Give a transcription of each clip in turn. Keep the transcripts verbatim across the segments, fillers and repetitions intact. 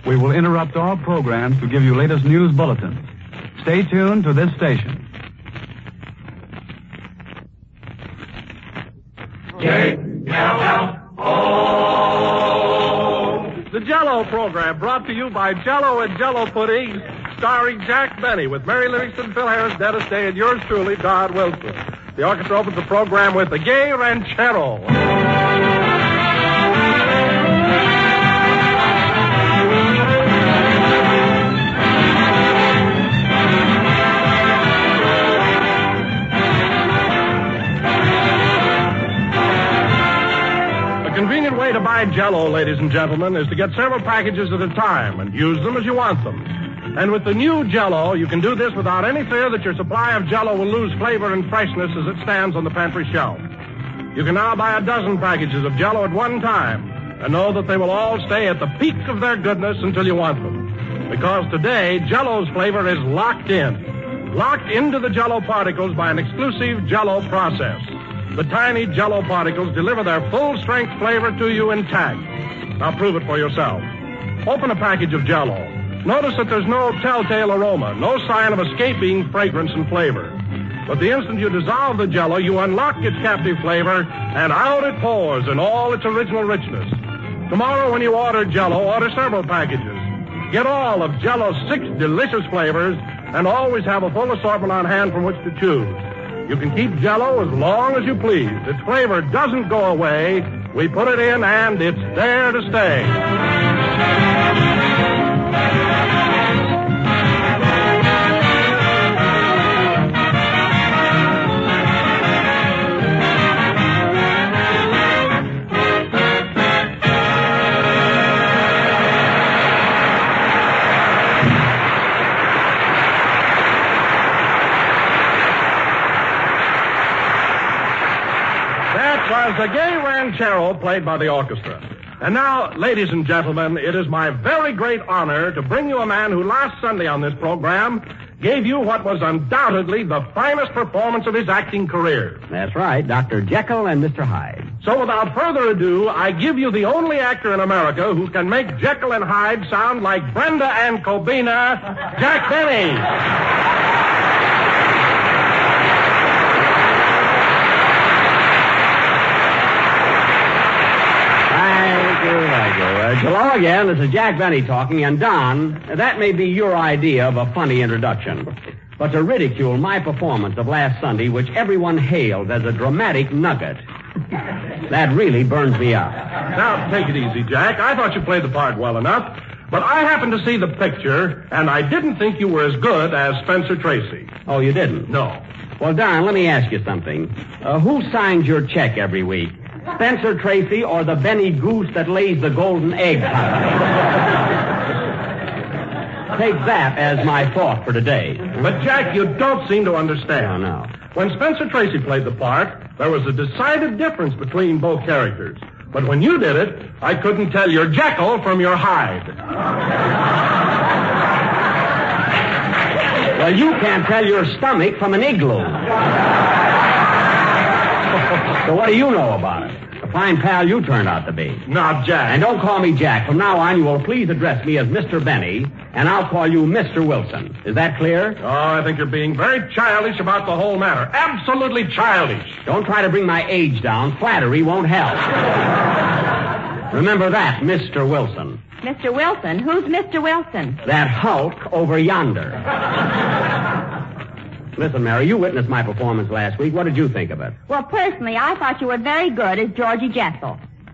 we will interrupt all programs to give you latest news bulletins. Stay tuned to this station. J L L O. The Jell-O program brought to you by Jell-O and Jell-O Pudding, starring Jack Benny with Mary Livingston, Phil Harris, Dennis Day, and yours truly, Don Wilson. The orchestra opens the program with the Gay Ranchero. To buy Jell-O, ladies and gentlemen, is to get several packages at a time and use them as you want them. And with the new Jell-O, you can do this without any fear that your supply of Jell-O will lose flavor and freshness as it stands on the pantry shelf. You can now buy a dozen packages of Jell-O at one time and know that they will all stay at the peak of their goodness until you want them. Because today, Jell-O's flavor is locked in. Locked into the Jell-O particles by an exclusive Jell-O process. The tiny Jell-O particles deliver their full-strength flavor to you intact. Now prove it for yourself. Open a package of Jell-O. Notice that there's no telltale aroma, no sign of escaping fragrance and flavor. But the instant you dissolve the Jell-O, you unlock its captive flavor, and out it pours in all its original richness. Tomorrow when you order Jell-O, order several packages. Get all of Jell-O's six delicious flavors, and always have a full assortment on hand from which to choose. You can keep Jell-O as long as you please. Its flavor doesn't go away. We put it in, and it's there to stay. Was the Gay Ranchero played by the orchestra. And now, ladies and gentlemen, it is my very great honor to bring you a man who last Sunday on this program gave you what was undoubtedly the finest performance of his acting career. That's right, Doctor Jekyll and Mister Hyde. So without further ado, I give you the only actor in America who can make Jekyll and Hyde sound like Brenda and Cobina, Jack Benny. Uh, hello again, this is Jack Benny talking, and Don, that may be your idea of a funny introduction, but to ridicule my performance of last Sunday, which everyone hailed as a dramatic nugget, that really burns me up. Now, take it easy, Jack. I thought you played the part well enough, but I happened to see the picture, and I didn't think you were as good as Spencer Tracy. Oh, you didn't? No. Well, Don, let me ask you something. Uh, who signs your check every week? Spencer Tracy or the Benny Goose that lays the golden egg? Take that as my thought for today. But, Jack, you don't seem to understand. Oh, no. When Spencer Tracy played the part, there was a decided difference between both characters. But when you did it, I couldn't tell your Jekyll from your Hyde. Well, you can't tell your stomach from an igloo. So what do you know about it? A fine pal you turned out to be. Now, Jack. And don't call me Jack. From now on, you will please address me as Mister Benny, and I'll call you Mister Wilson. Is that clear? Oh, I think you're being very childish about the whole matter. Absolutely childish. Don't try to bring my age down. Flattery won't help. Remember that, Mister Wilson. Mister Wilson? Who's Mister Wilson? That hulk over yonder. Listen, Mary, you witnessed my performance last week. What did you think of it? Well, personally, I thought you were very good as Georgie Jessel.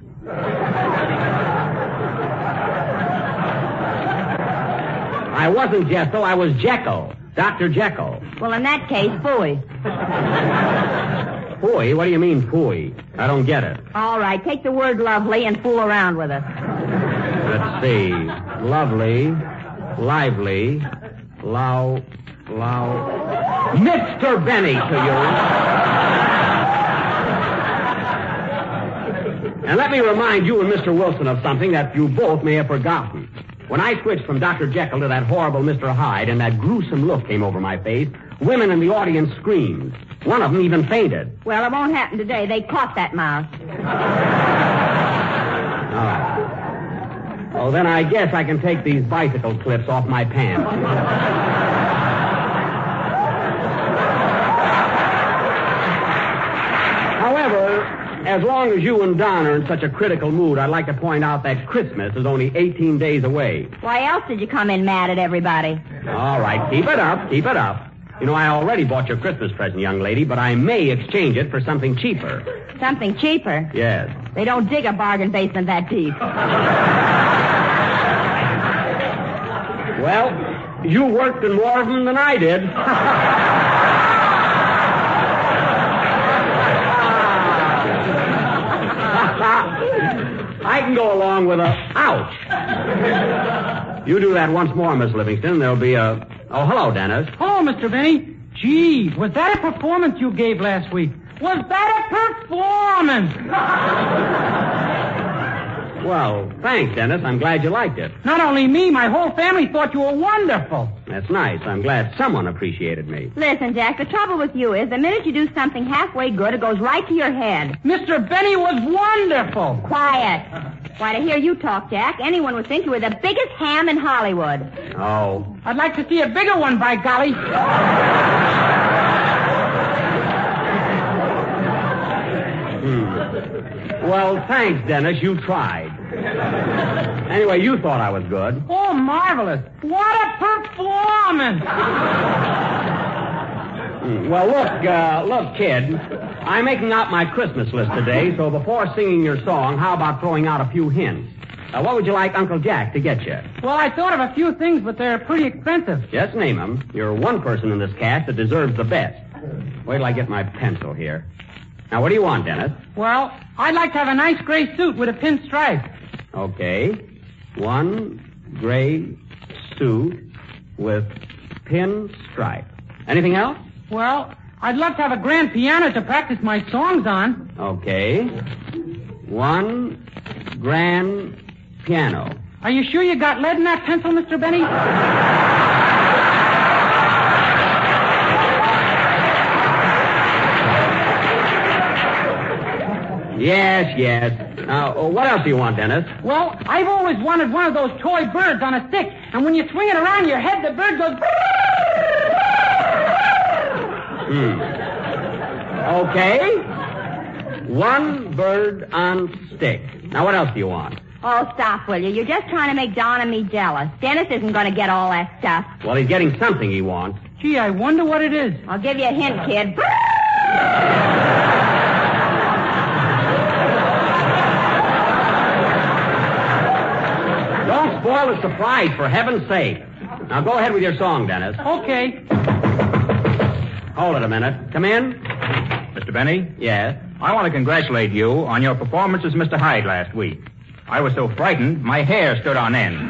I wasn't Jessel, I was Jekyll. Doctor Jekyll. Well, in that case, phooey. Phooey? What do you mean, phooey? I don't get it. All right, take the word lovely and fool around with it. Let's see. Lovely, lively, low, low... Mister Benny to you. And let me remind you and Mister Wilson of something that you both may have forgotten. When I switched from Doctor Jekyll to that horrible Mister Hyde and that gruesome look came over my face, women in the audience screamed. One of them even fainted. Well, it won't happen today. They caught that mouse. All right. Oh, then I guess I can take these bicycle clips off my pants. However, as long as you and Don are in such a critical mood, I'd like to point out that Christmas is only eighteen days away. Why else did you come in mad at everybody? All right, keep it up, keep it up. You know, I already bought your Christmas present, young lady, but I may exchange it for something cheaper. Something cheaper? Yes. They don't dig a bargain basement that deep. Well, you worked in more of them than I did. I can go along with a ouch. You do that once more, Miss Livingston. There'll be a... Oh, hello, Dennis. Hello, Mister Benny. Gee, was that a performance you gave last week? Was that a performance? Well, thanks, Dennis. I'm glad you liked it. Not only me, my whole family thought you were wonderful. That's nice. I'm glad someone appreciated me. Listen, Jack, the trouble with you is the minute you do something halfway good, it goes right to your head. Mister Benny was wonderful. Quiet. Why, to hear you talk, Jack, anyone would think you were the biggest ham in Hollywood. Oh. I'd like to see a bigger one, by golly. Hmm. Well, thanks, Dennis. You tried. Anyway, you thought I was good. Oh, marvelous. What a performance. Hmm. Well, look, uh, look, kid. I'm making out my Christmas list today, so before singing your song, how about throwing out a few hints? Uh, what would you like Uncle Jack to get you? Well, I thought of a few things, but they're pretty expensive. Just name them. You're one person in this cast that deserves the best. Wait till I get my pencil here. Now, what do you want, Dennis? Well, I'd like to have a nice gray suit with a pinstripe. Okay. One gray suit with pinstripe. Anything else? Well, I'd love to have a grand piano to practice my songs on. Okay. One grand piano. Are you sure you got lead in that pencil, Mister Benny? Yes, yes. Now, uh, what else do you want, Dennis? Well, I've always wanted one of those toy birds on a stick, and when you swing it around your head, the bird goes... Hmm. Okay. One bird on stick. Now, what else do you want? Oh, stop, will you? You're just trying to make Don and me jealous. Dennis isn't going to get all that stuff. Well, he's getting something he wants. Gee, I wonder what it is. I'll give you a hint, kid. Don't spoil the surprise, for heaven's sake. Now, go ahead with your song, Dennis. Okay. Hold it a minute. Come in. Mister Benny? Yes? I want to congratulate you on your performance as Mister Hyde last week. I was so frightened, my hair stood on end.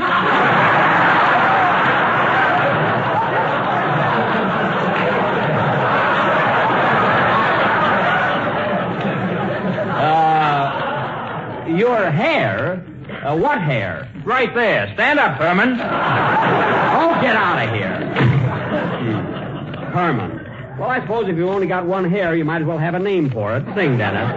uh, your hair? Uh, what hair? Right there. Stand up, Herman. Oh, get out of here. Hmm. Herman. Well, I suppose if you only got one hair, you might as well have a name for it. Sing, Dennis.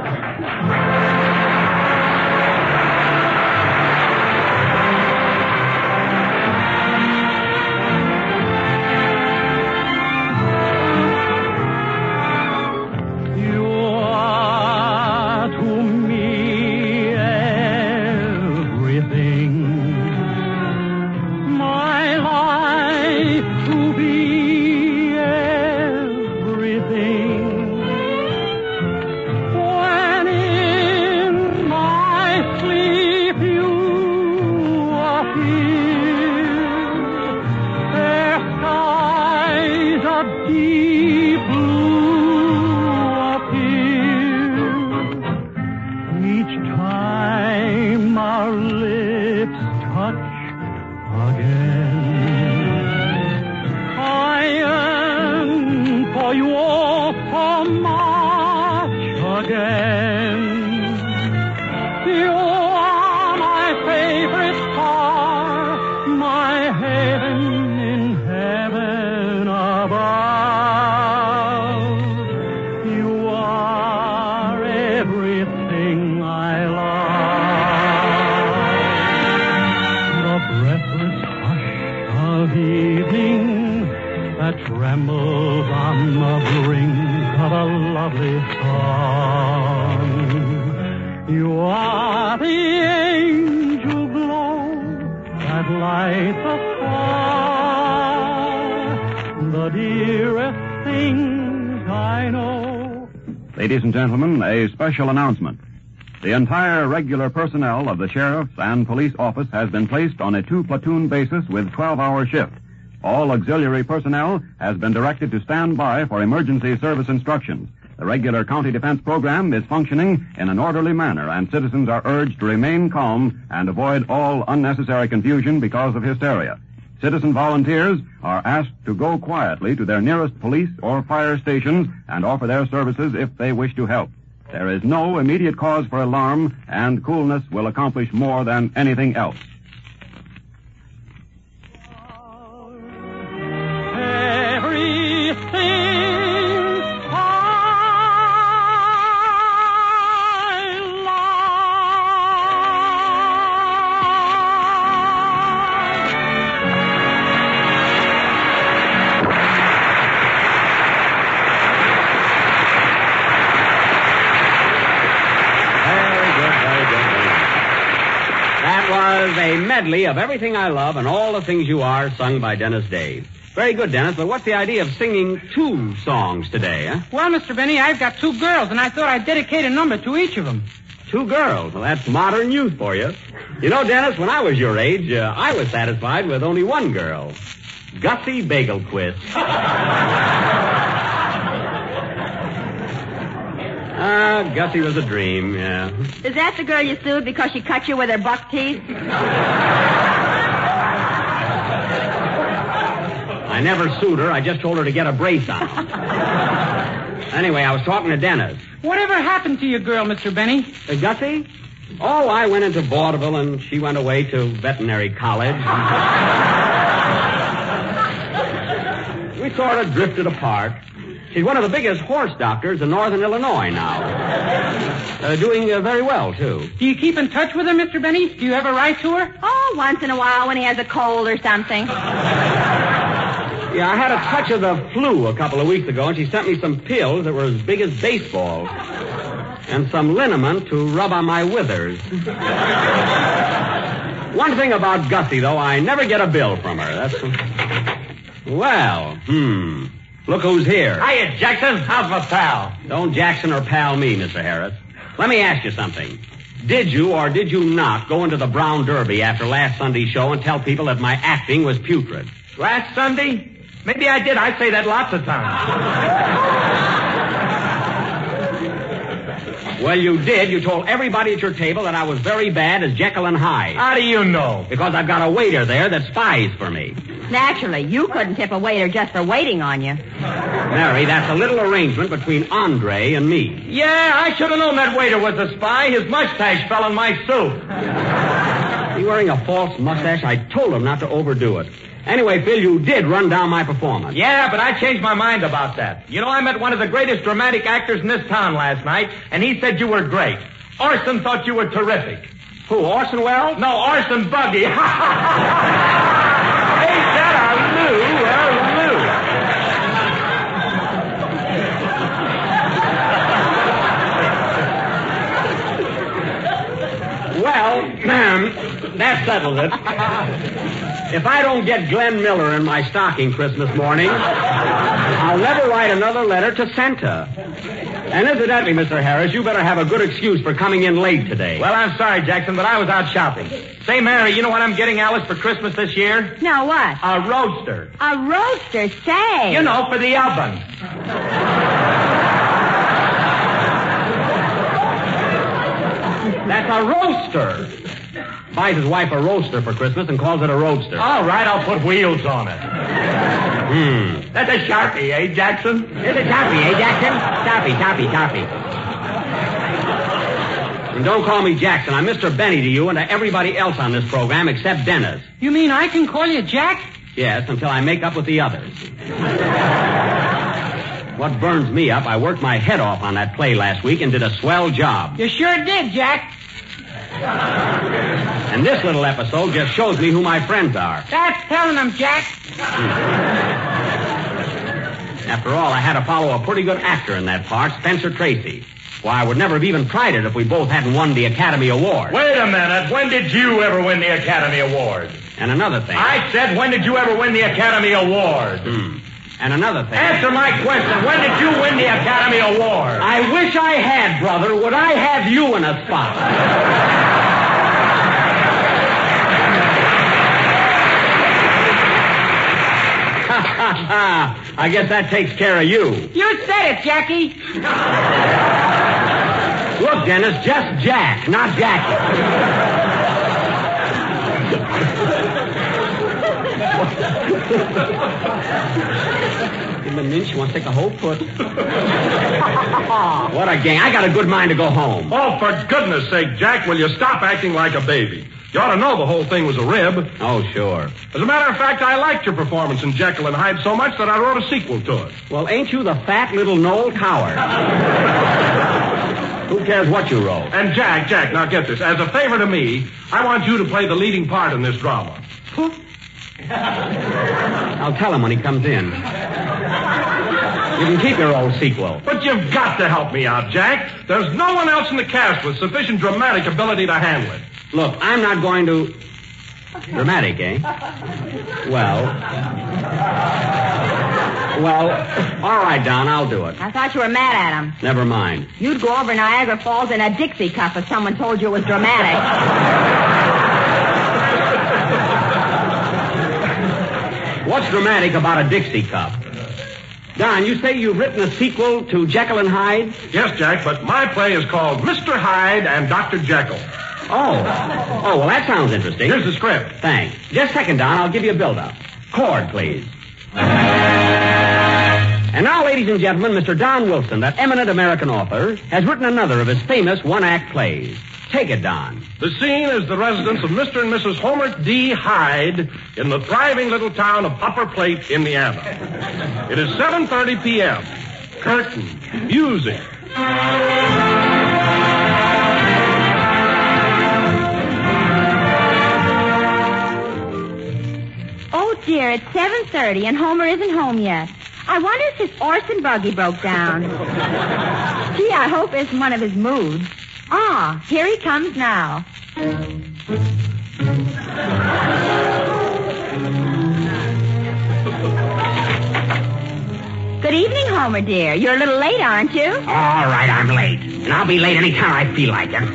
trembles on the brink of a lovely song. You are the angel glow that lights a star, the dearest things I know. Ladies and gentlemen, a special announcement. The entire regular personnel of the sheriff's and police office has been placed on a two-platoon basis with twelve-hour shift. All auxiliary personnel has been directed to stand by for emergency service instructions. The regular county defense program is functioning in an orderly manner, and citizens are urged to remain calm and avoid all unnecessary confusion because of hysteria. Citizen volunteers are asked to go quietly to their nearest police or fire stations and offer their services if they wish to help. There is no immediate cause for alarm, and coolness will accomplish more than anything else. A medley of Everything I Love and All the Things You Are, sung by Dennis Day. Very good, Dennis, but what's the idea of singing two songs today, huh? Well, Mister Benny, I've got two girls, and I thought I'd dedicate a number to each of them. Two girls? Well, that's modern youth for you. You know, Dennis, when I was your age, uh, I was satisfied with only one girl. Gussie Bagelquist. Ah, Gussie was a dream, yeah. Is that the girl you sued because she cut you with her buck teeth? I never sued her. I just told her to get a brace on. Anyway, I was talking to Dennis. Whatever happened to your girl, Mister Benny? Uh, Gussie? Oh, I went into vaudeville, and she went away to veterinary college. We sort of drifted apart. She's one of the biggest horse doctors in northern Illinois now. Uh, doing uh, very well, too. Do you keep in touch with her, Mister Benny? Do you ever write to her? Oh, once in a while when he has a cold or something. Yeah, I had a touch of the flu a couple of weeks ago, and she sent me some pills that were as big as baseballs. And some liniment to rub on my withers. One thing about Gussie, though, I never get a bill from her. That's... Well, hmm... Look who's here. Hiya, Jackson. How's my pal? Don't Jackson or pal me, Mister Harris. Let me ask you something. Did you or did you not go into the Brown Derby after last Sunday's show and tell people that my acting was putrid? Last Sunday? Maybe I did. I say that lots of times. Well, you did. You told everybody at your table that I was very bad as Jekyll and Hyde. How do you know? Because I've got a waiter there that spies for me. Naturally, you couldn't tip a waiter just for waiting on you. Mary, that's a little arrangement between Andre and me. Yeah, I should have known that waiter was a spy. His mustache fell in my soup. He wearing a false mustache? I told him not to overdo it. Anyway, Phil, you did run down my performance. Yeah, but I changed my mind about that. You know, I met one of the greatest dramatic actors in this town last night, and he said you were great. Orson thought you were terrific. Who, Orson Welles? No, Orson Buggy. Hey, that a Lou, a Lou. Well, that settles it. If I don't get Glenn Miller in my stocking Christmas morning, I'll never write another letter to Santa. And incidentally, Mister Harris, you better have a good excuse for coming in late today. Well, I'm sorry, Jackson, but I was out shopping. Say, Mary, you know what I'm getting Alice for Christmas this year? No, what? A roaster. A roaster, say. You know, for the oven. That's a roaster. Buys his wife a roaster for Christmas and calls it a roadster. All right, I'll put wheels on it. Hmm. That's a Sharpie, eh, Jackson? It's a Sharpie, eh, Jackson? Sharpie, Sharpie, Sharpie. And don't call me Jackson. I'm Mister Benny to you and to everybody else on this program except Dennis. You mean I can call you Jack? Yes, until I make up with the others. What burns me up, I worked my head off on that play last week and did a swell job. You sure did, Jack. And this little episode just shows me who my friends are. That's telling them, Jack. After all, I had to follow a pretty good actor in that part, Spencer Tracy. Why, I would never have even tried it if we both hadn't won the Academy Award. Wait a minute. When did you ever win the Academy Award? And another thing. I said, when did you ever win the Academy Award? Hmm. And another thing. Answer my question. When did you win the Academy Award? I wish I had, brother. Would I have you in a spot? I guess that takes care of you. You said it, Jackie. Look, Dennis, just Jack, not Jackie. Give him a mince. She wants to take a whole foot. What a gang. I got a good mind to go home. Oh, for goodness sake, Jack, will you stop acting like a baby? You ought to know the whole thing was a rib. Oh, sure. As a matter of fact, I liked your performance in Jekyll and Hyde so much that I wrote a sequel to it. Well, ain't you the fat little Noel Coward? Who cares what you wrote? And Jack, Jack, now get this. As a favor to me, I want you to play the leading part in this drama. I'll tell him when he comes in. You can keep your old sequel. But you've got to help me out, Jack. There's no one else in the cast with sufficient dramatic ability to handle it. Look, I'm not going to... Dramatic, eh? Well... Well, all right, Don, I'll do it. I thought you were mad at him. Never mind. You'd go over Niagara Falls in a Dixie cup if someone told you it was dramatic. What's dramatic about a Dixie cup? Don, you say you've written a sequel to Jekyll and Hyde? Yes, Jack, but my play is called Mister Hyde and Doctor Jekyll. Oh. Oh, well, that sounds interesting. Here's the script. Thanks. Just a second, Don. I'll give you a build-up. Chord, please. And now, ladies and gentlemen, Mister Don Wilson, that eminent American author, has written another of his famous one-act plays. Take it, Don. The scene is the residence of Mister and Missus Homer D. Hyde in the thriving little town of Upper Plate, Indiana. It is seven thirty p.m. Curtain. Music. Oh, dear, it's seven thirty and Homer isn't home yet. I wonder if his horse and buggy broke down. Gee, I hope it's one of his moods. Ah, here he comes now. Good evening, Homer, dear. You're a little late, aren't you? All right, I'm late. And I'll be late any time I feel like it.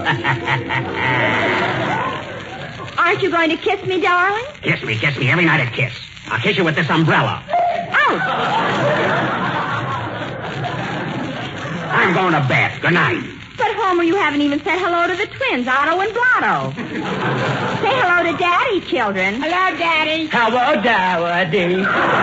Aren't you going to kiss me, darling? Kiss me, kiss me every night at kiss. I'll kiss you with this umbrella. Ouch! I'm going to bed. Good night. But, Homer, you haven't even said hello to the twins, Otto and Blotto. Say hello to Daddy, children. Hello, Daddy. Hello, Daddy.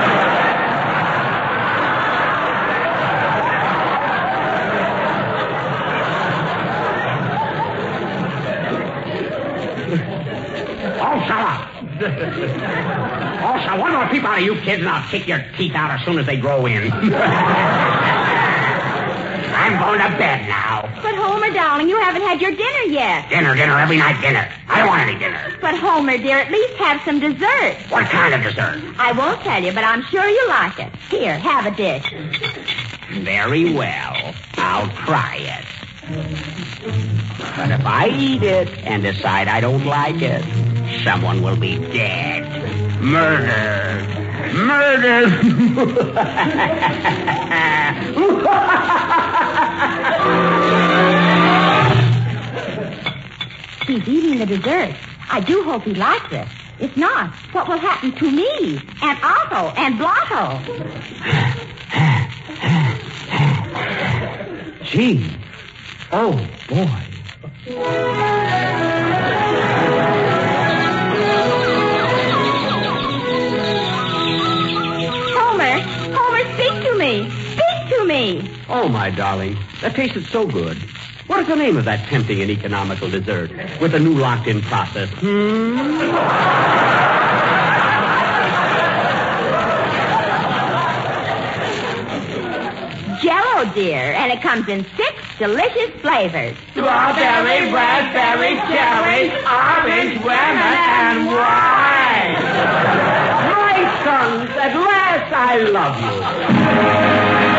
Oh, shut up. Oh, shut one more peep out of you kids, and I'll kick your teeth out as soon as they grow in. I'm going to bed now. But, Homer, darling, you haven't had your dinner yet. Dinner, dinner, every night dinner. I don't want any dinner. But, Homer, dear, at least have some dessert. What kind of dessert? I won't tell you, but I'm sure you like it. Here, have a dish. Very well. I'll try it. But if I eat it and decide I don't like it, someone will be dead. Murdered. Murdered. He's eating the dessert. I do hope he likes it. If not, what will happen to me, and Otto, and Blotto? Gee. Oh, boy. Homer, Homer, speak to me. Speak to me. Oh, my darling. That tasted so good. What is the name of that tempting and economical dessert with a new locked-in process? Hmm? Jell-O, dear, and it comes in six delicious flavors. Strawberry, raspberry, cherry, orange, lemon, and wine. My sons, at last I love you.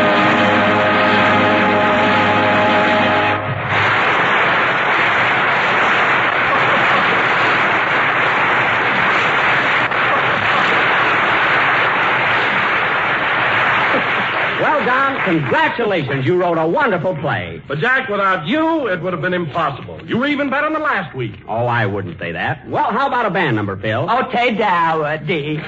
Well, Don, congratulations. You wrote a wonderful play. But, Jack, without you, it would have been impossible. You were even better than last week. Oh, I wouldn't say that. Well, how about a band number, Phil? Okay, Dowdy.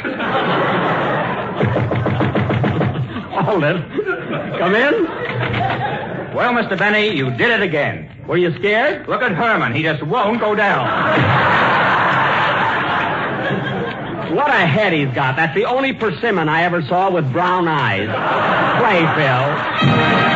Hold it. Come in. Well, Mister Benny, you did it again. Were you scared? Look at Herman. He just won't go down. What a head he's got. That's the only persimmon I ever saw with brown eyes. Play, Phil.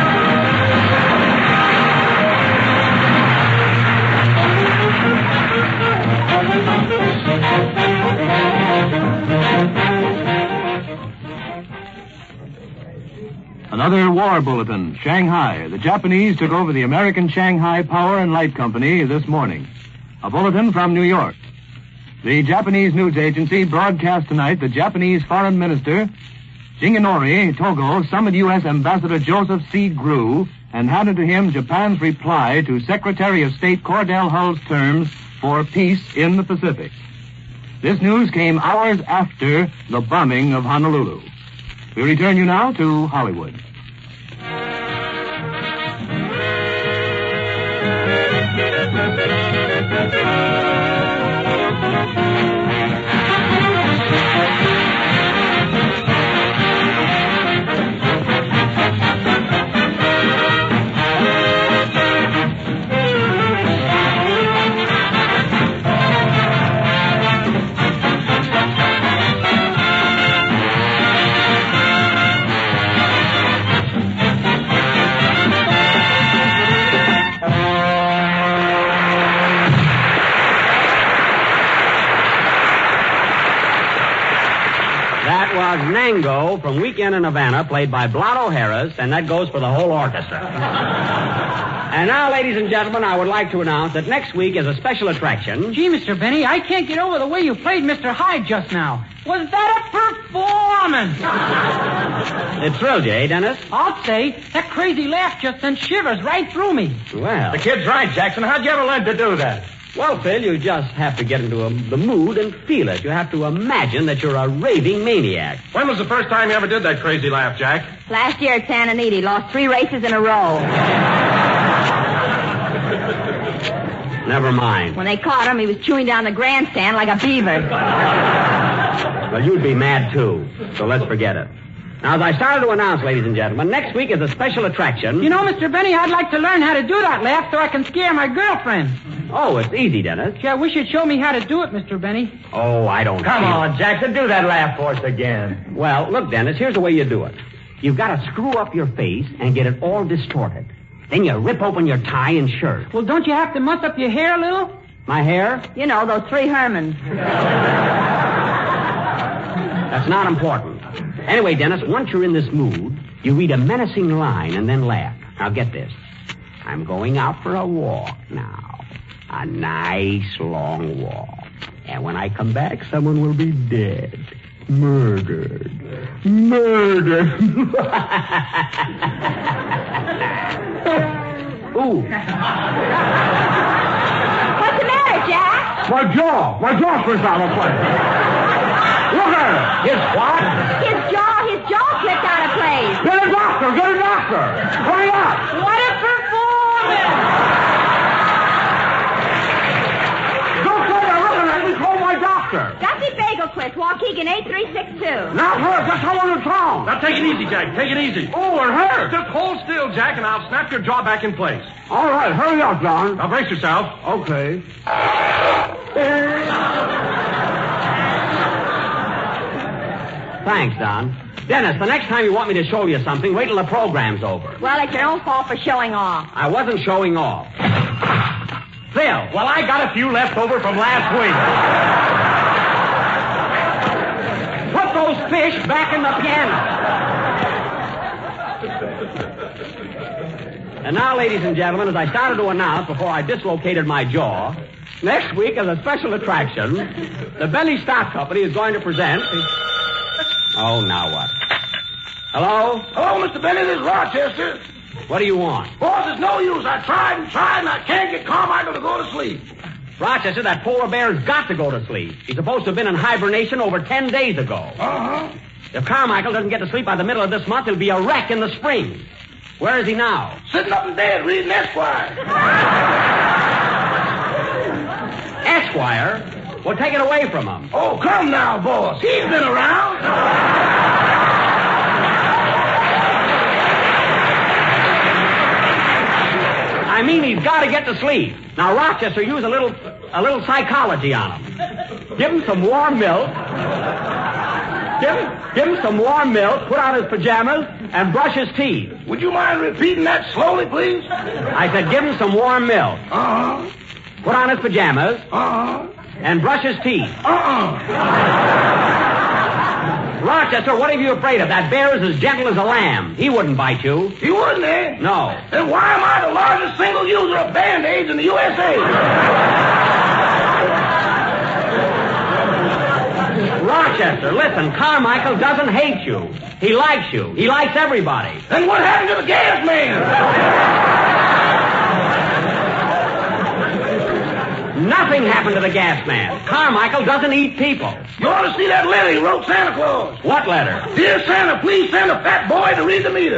Another war bulletin, Shanghai. The Japanese took over the American Shanghai Power and Light Company this morning. A bulletin from New York. The Japanese news agency broadcast tonight that Japanese Foreign Minister Shigenori Togo summoned U S Ambassador Joseph C. Grew and handed to him Japan's reply to Secretary of State Cordell Hull's terms for peace in the Pacific. This news came hours after the bombing of Honolulu. We return you now to Hollywood. Nango from Weekend in Havana, played by Blotto Harris, and that goes for the whole orchestra. And now, ladies and gentlemen, I would like to announce that next week is a special attraction. Gee, Mister Benny, I can't get over the way you played Mister Hyde just now. Was that a performance? It thrilled you, eh, Dennis? I'll say. That crazy laugh just sent shivers right through me. Well. The kid's right, Jackson. How'd you ever learn to do that? Well, Phil, you just have to get into a, the mood and feel it. You have to imagine that you're a raving maniac. When was the first time you ever did that crazy laugh, Jack? Last year at Santa Anita, lost three races in a row. Never mind. When they caught him, he was chewing down the grandstand like a beaver. Well, you'd be mad, too. So let's forget it. Now, as I started to announce, ladies and gentlemen, next week is a special attraction. You know, Mister Benny, I'd like to learn how to do that laugh so I can scare my girlfriend. Oh, it's easy, Dennis. Gee, I wish you'd show me how to do it, Mister Benny. Oh, I don't Come feel on, it. Jackson, do that laugh for us again. Well, look, Dennis, here's the way you do it. You've got to screw up your face and get it all distorted. Then you rip open your tie and shirt. Well, don't you have to muss up your hair a little? My hair? You know, those three Hermans. That's not important. Anyway, Dennis, once you're in this mood, you read a menacing line and then laugh. Now, get this. I'm going out for a walk now. A nice long walk. And when I come back, someone will be dead. Murdered. Murdered. Ooh. What's the matter, Jack? My jaw. My jaw slipped out of place. Look at it. His what? His jaw, his jaw slipped out of place. Get a doctor. Get a doctor. Hurry up. What a performance! Don't say that. Look at it. Call my doctor. Gussie Bagelquist, Waukegan eight three six two. Not her. Just someone in town. Now, take it easy, Jack. Take it easy. Oh, it hurts. Just hold still, Jack, and I'll snap your jaw back in place. All right. Hurry up, John. Now, brace yourself. Okay. Thanks, Don. Dennis, the next time you want me to show you something, wait till the program's over. Well, it's your own fault for showing off. I wasn't showing off. Phil. Well, I got a few left over from last week. Put those fish back in the piano. And now, ladies and gentlemen, as I started to announce before I dislocated my jaw, next week as a special attraction, the Benny Stock Company is going to present... Oh, now what? Hello? Hello, Mister Benny. This is Rochester. What do you want? Boss, it's no use. I tried and tried, and I can't get Carmichael to go to sleep. Rochester, that polar bear's got to go to sleep. He's supposed to have been in hibernation over ten days ago. Uh-huh. If Carmichael doesn't get to sleep by the middle of this month, he'll be a wreck in the spring. Where is he now? Sitting up in bed reading Esquire. Esquire? Well, take it away from him. Oh, come now, boss. He's been around. I mean, he's got to get to sleep. Now, Rochester, use a little, a little psychology on him. Give him some warm milk. Give him, give him some warm milk, put on his pajamas, and brush his teeth. Would you mind repeating that slowly, please? I said give him some warm milk. Uh-huh. Put on his pajamas. Uh-huh. And brush his teeth. Uh-uh. Rochester, what are you afraid of? That bear is as gentle as a lamb. He wouldn't bite you. He wouldn't, eh? No. Then why am I the largest single user of Band-Aids in the U S A? Rochester, listen, Carmichael doesn't hate you. He likes you. He likes everybody. Then what happened to the gas man? Nothing happened to the gas man. Carmichael doesn't eat people. You ought to see that letter he wrote Santa Claus. What letter? Dear Santa, please send a fat boy to read the meter.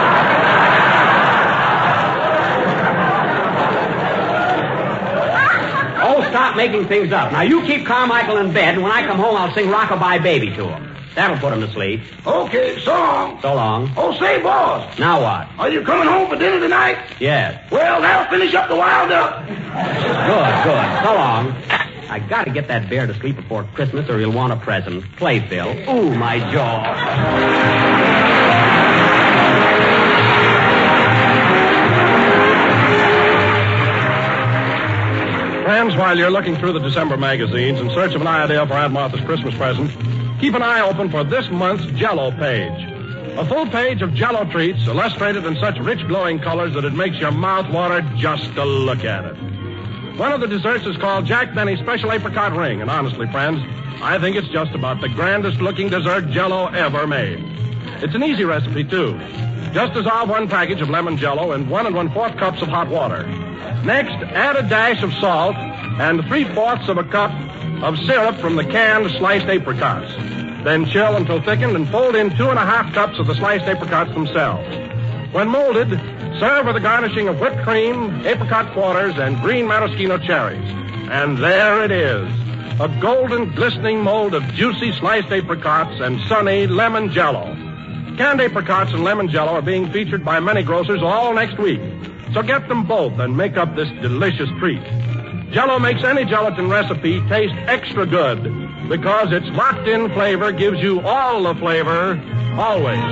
Oh, stop making things up. Now, you keep Carmichael in bed, and when I come home, I'll sing Rockabye Baby to him. That'll put him to sleep. Okay, so long. So long. Oh, say, boss. Now what? Are you coming home for dinner tonight? Yes. Well, that'll finish up the wild duck. Good, good. So long. I gotta get that bear to sleep before Christmas, or he'll want a present. Play, Phil. Ooh, my jaw. Friends, while you're looking through the December magazines in search of an idea for Aunt Martha's Christmas present, keep an eye open for this month's Jell-O page. A full page of Jell-O treats illustrated in such rich glowing colors that it makes your mouth water just to look at it. One of the desserts is called Jack Benny's Special Apricot Ring, and honestly, friends, I think it's just about the grandest looking dessert Jell-O ever made. It's an easy recipe, too. Just dissolve one package of lemon Jell-O in one and one-fourth cups of hot water. Next, add a dash of salt and three-fourths of a cup of syrup from the canned sliced apricots. Then chill until thickened and fold in two and a half cups of the sliced apricots themselves. When molded, serve with a garnishing of whipped cream, apricot quarters, and green maraschino cherries. And there it is, a golden, glistening mold of juicy sliced apricots and sunny lemon Jell-O. Canned apricots and lemon Jell-O are being featured by many grocers all next week. So get them both and make up this delicious treat. Jell-O makes any gelatin recipe taste extra good because its locked-in flavor gives you all the flavor, always.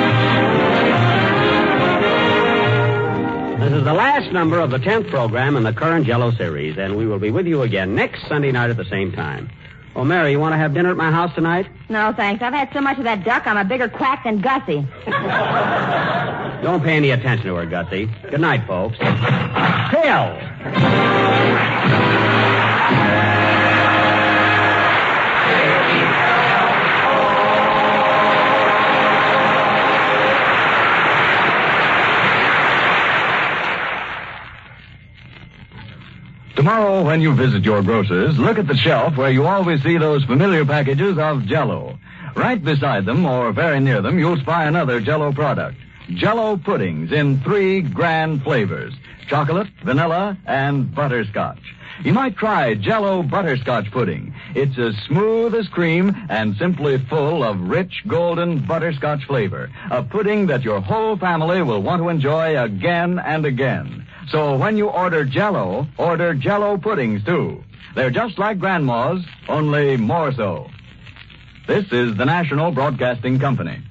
This is the last number of the tenth program in the current Jell-O series, and we will be with you again next Sunday night at the same time. Oh, Mary, you want to have dinner at my house tonight? No, thanks. I've had so much of that duck, I'm a bigger quack than Gussie. Don't pay any attention to her, Gussie. Good night, folks. Phil! Tomorrow, when you visit your grocer's, look at the shelf where you always see those familiar packages of Jell-O. Right beside them, or very near them, you'll spy another Jell-O product. Jell-O puddings in three grand flavors: chocolate, vanilla, and butterscotch. You might try Jell-O butterscotch pudding. It's as smooth as cream and simply full of rich, golden butterscotch flavor. A pudding that your whole family will want to enjoy again and again. So when you order Jell-O, order Jell-O puddings, too. They're just like Grandma's, only more so. This is the National Broadcasting Company.